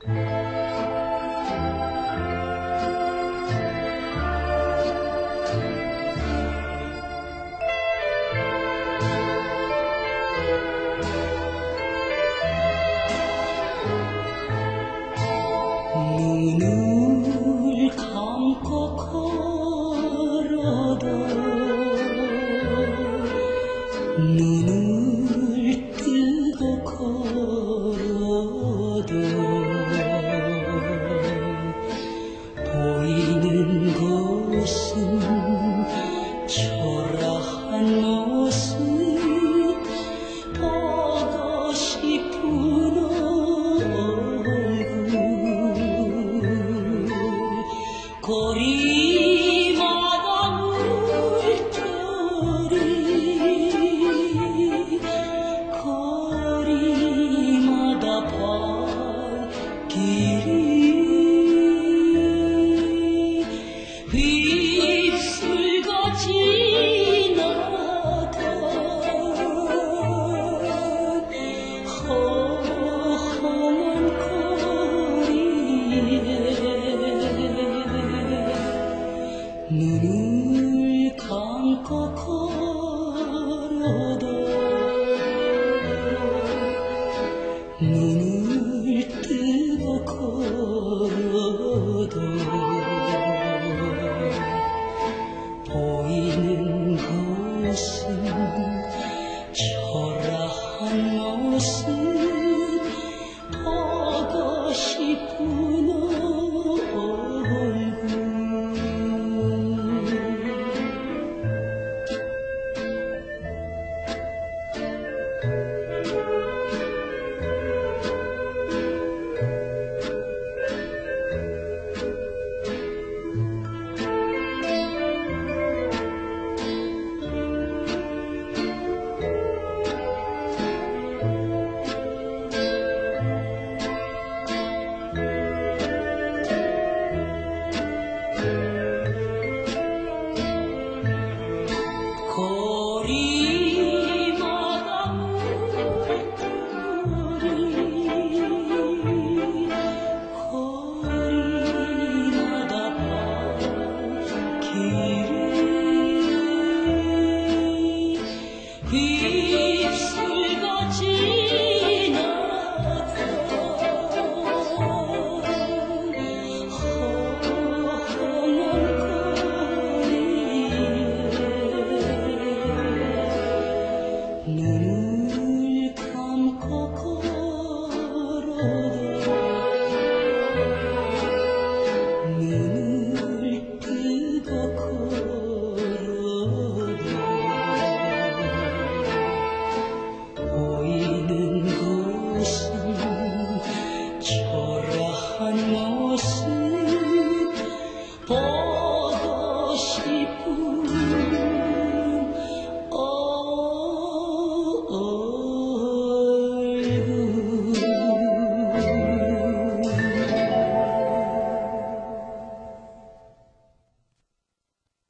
눈을 감고 걸어도 눈을 뜨고 걸어도 보이는 곳은 초라한 모습 보고 싶은 거리마다 물결이 거리마다 발길이 휩쓸고 지나간 허허한 눈을 감고 걸어도 눈을 뜨고 걸어도 보이는 곳은 초라한 모습 보고 싶은 얼굴 거리마다 물결이 거리마다 발길이 휩쓸고 지나간 눈을 감고 걸어도 눈을 뜨고 걸어도 보이는 곳은 초라한 모습 보고 싶은 얼굴